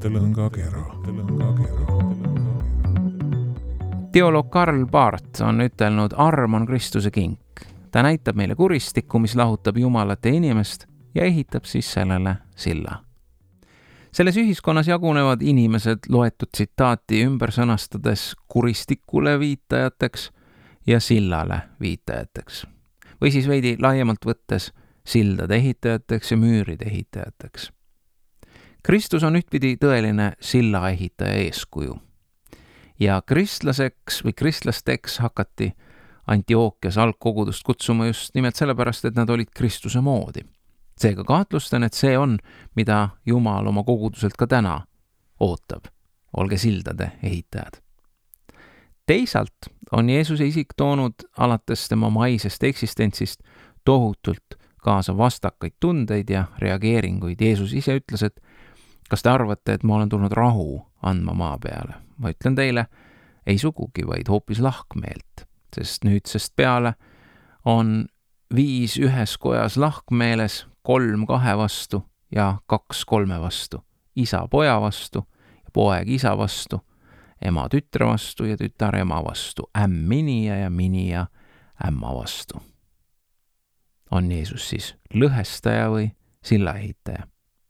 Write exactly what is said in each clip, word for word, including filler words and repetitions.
Mõttelõngakera. Teoloog Karl Barth on ütelnud, arm on Kristuse kink. Ta näitab meile kuristikku, mis lahutab Jumalat ja inimest ja ehitab siis sellele silla. Selles ühiskonnas jagunevad inimesed loetud tsitaati ümber sõnastades kuristikule viitajateks ja sillale viitajateks. Või siis veidi laiemalt võttes sildade ehitajateks ja müüride ehitajateks. Kristus on ühtpidi tõeline silla ehitaja eeskuju. Ja kristlaseks või kristlasteks hakati Antiookias algkogudust kutsuma just nimelt sellepärast, et nad olid Kristuse moodi. Seega kahtlustan, et see on, mida Jumal oma koguduselt ka täna ootab. Olge sildade ehitajad. Teisalt on Jeesuse isik toonud alates tema maisest eksistentsist tohutult kaasa vastakaid tundeid ja reageeringuid. Jeesus ise ütles, et kas te arvate, et ma olen tulnud rahu andma maa peale? Ma ütlen teile, ei sugugi, vaid hoopis lahkmeelt, sest nüüdsest peale on viis ühes kojas lahkmeeles, kolm kahe vastu ja kaks kolme vastu, isa poja vastu ja poeg isa vastu, ema tütre vastu ja tütar ema vastu, ämm minija ja minija ämma vastu. On Jeesus siis lõhestaja või sillaehitaja?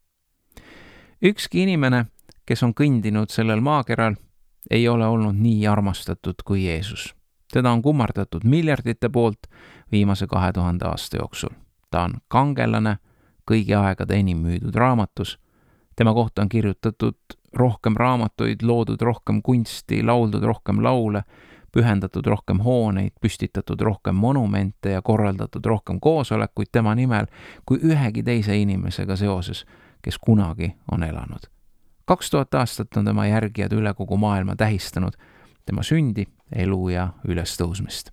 Ükski inimene, kes on kõndinud sellel maakeral, ei ole olnud nii armastatud kui Jeesus. Teda on kummardatud miljardite poolt viimase kahe tuhande aasta jooksul. Ta on kangelane kõigi aegade enim müüdud raamatus. Tema kohta on kirjutatud rohkem raamatuid, loodud rohkem kunsti, lauldud rohkem laule, pühendatud rohkem hooneid, püstitatud rohkem monumente ja korraldatud rohkem koosolekuid tema nimel kui ühegi teise inimesega seoses, kes kunagi on elanud. Kaks tuhat aastat on tema järgijad üle kogu maailma tähistanud tema sündi, elu ja ülestõusmist.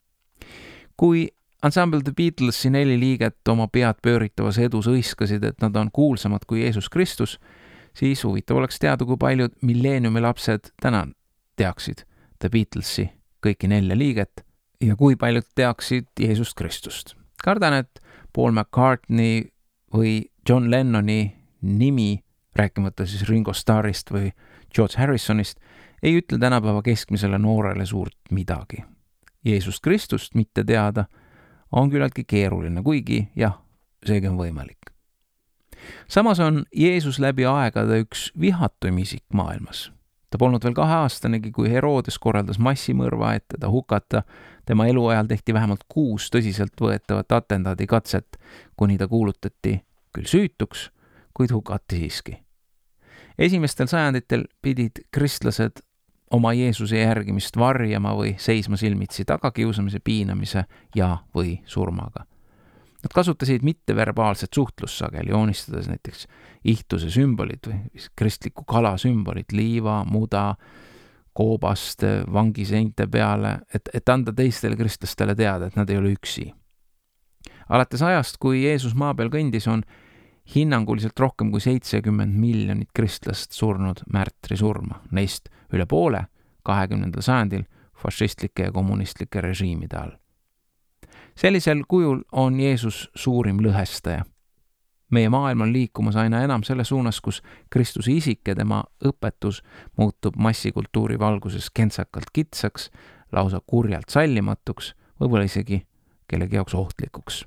Kui Ensemble The Beatlesi neli liiget oma pead pööritavas edus hõiskasid, et nad on kuulsamad kui Jeesus Kristus, siis huvitav oleks teada, kui paljud milleeniumi lapsed täna teaksid The Beatlesi kõiki nelja liiget ja kui paljud teaksid Jeesus Kristust. Kardan, et Paul McCartney või John Lennoni nimi, rääkimata siis Ringo Starrist või George Harrisonist, ei ütle tänapäeva keskmisele noorele suurt midagi. Jeesus Kristust mitte teada on küllaltki keeruline, kuigi jah, seegi on võimalik. Samas on Jeesus läbi aegade üks vihatuim isik maailmas. Ta polnud veel kaheaastanegi, kui Herodes korraldas massimõrva, et teda hukata. Tema eluajal tehti vähemalt kuus tõsiselt võetavat atentaadi katset, kuni ta kuulutati küll süütuks, kuid hukati siiski. Esimestel sajanditel pidid kristlased oma Jeesuse järgimist varjama või seisma silmitsi tagakiusamise, piinamise ja või surmaga. Nad kasutasid mitteverbaalset suhtlust sageli, joonistades näiteks ihtuse sümbolid või kristliku kala sümbolid, liiva, muda, koobast vangiseinte peale, et, et anda teistele kristlastele teada, et nad ei ole üksi. Alates ajast, kui Jeesus maa peal kõndis, on hinnanguliselt rohkem kui seitsekümmend miljonit kristlast surnud märtri surma, neist üle poole kahekümnendal sajandil fašistlike ja kommunistlike režiimide all. Sellisel kujul on Jeesus suurim lõhestaja. Meie maailm on liikumas aina enam selle suunas, kus Kristuse isik ja tema õpetus muutub massikultuuri valguses kentsakalt kitsaks, lausa kurjalt sallimatuks, võib-olla isegi kellegi jaoks ohtlikuks.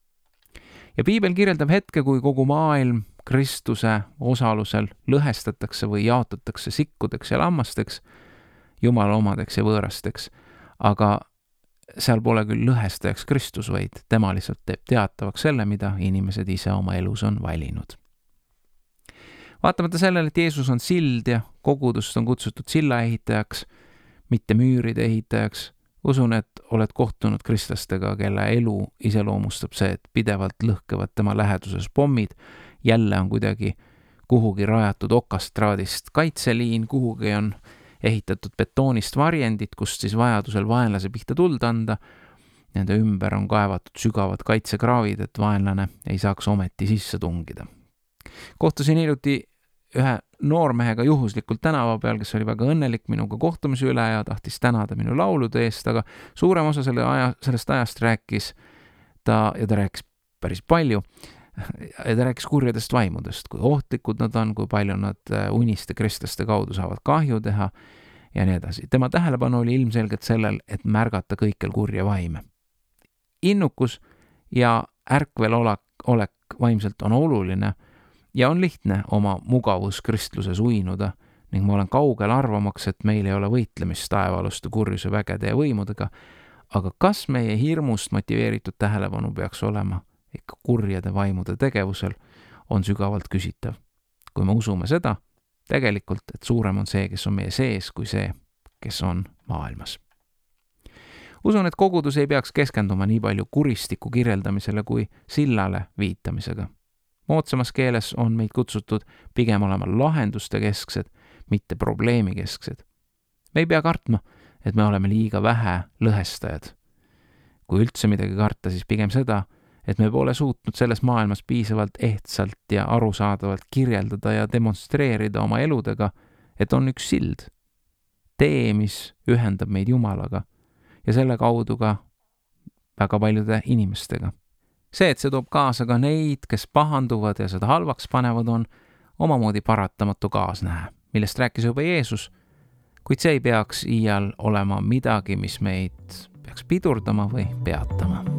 Ja piibel kirjeldab hetke, kui kogu maailm Kristuse osalusel lõhestatakse või jaotatakse sikkudeks ja lammasteks, Jumala omadeks ja võõrasteks, aga seal pole küll lõhestajaks Kristus, vaid tema lihtsalt teeb teatavaks selle, mida inimesed ise oma elus on valinud. Vaatamata sellele, et Jeesus on sild ja kogudust on kutsutud silla ehitajaks, mitte müüride ehitajaks, usun, et oled kohtunud kristlastega, kelle elu iseloomustab see, et pidevalt lõhkevad tema läheduses pommid, jälle on kuidagi kuhugi rajatud okastraadist kaitseliin, kuhugi on ehitatud betoonist varjendid, kust siis vajadusel vaenlase pihta tuld anda. Nende ümber on kaevatud sügavad kaitsekraavid, et vaenlane ei saaks ometi sisse tungida. Kohtusin hiljuti ühe noormehega juhuslikult tänava peal, kes oli väga õnnelik minuga kohtumise üle ja tahtis tänada minu laulude eest, aga suurem osa selle aja, sellest ajast rääkis ta, ja ta rääkis päris palju, ja ta rääkis kurjadest vaimudest, kui ohtlikud nad on, kui palju nad uniste kristlaste kaudu saavad kahju teha ja nii edasi. Tema tähelepanu oli ilmselgelt sellel, et märgata kõikjal kurja vaime. Innukus ja ärkvel olek, olek vaimselt on oluline ja on lihtne oma mugavus kristluses uinuda ning ma olen kaugel arvamaks, et meil ei ole võitlemist taevaaluste kurjuse vägede ja võimudega, aga kas meie hirmust motiveeritud tähelepanu peaks olema ikka kurjade vaimude tegevusel, on sügavalt küsitav. Kui me usume seda, tegelikult, et suurem on see, kes on meie sees, kui see, kes on maailmas. Usun, et kogudus ei peaks keskenduma nii palju kuristiku kirjeldamisele kui sillale viitamisega. Moodsamas keeles on meid kutsutud pigem olema lahenduste kesksed, mitte probleemi kesksed. Me ei pea kartma, et me oleme liiga vähe lõhestajad. Kui üldse midagi karta, siis pigem seda, et me pole suutnud selles maailmas piisavalt ehtsalt ja arusaadavalt kirjeldada ja demonstreerida oma eludega, et on üks sild. Tee, mis ühendab meid Jumalaga ja selle kaudu ka väga paljude inimestega. See, et see toob kaasa ka neid, kes pahanduvad ja seda halvaks panevad, on omamoodi paratamatu kaasnähe, millest rääkis juba Jeesus, kuid see ei peaks iial olema midagi, mis meid peaks pidurdama või peatama.